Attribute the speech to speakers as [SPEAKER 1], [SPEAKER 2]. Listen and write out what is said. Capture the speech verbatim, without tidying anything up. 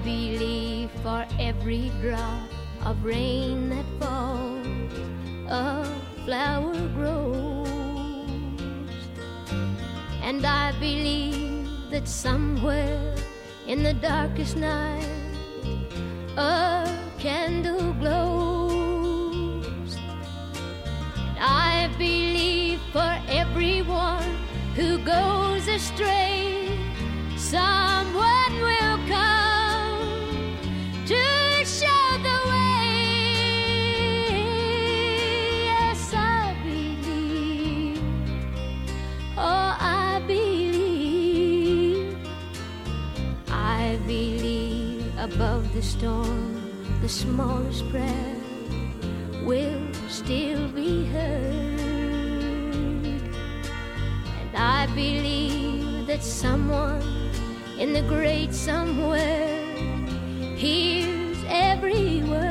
[SPEAKER 1] believe for every drop of rain that falls, a flower grows. And I believe that somewhere in the darkest night a candle glows. And I believe for everyone who goes astray, someone will come to show the way. Yes, I believe. Oh, I believe. I believe above the storm, the smallest prayer will still be heard. And I believe that someone in the great somewhere hears every word.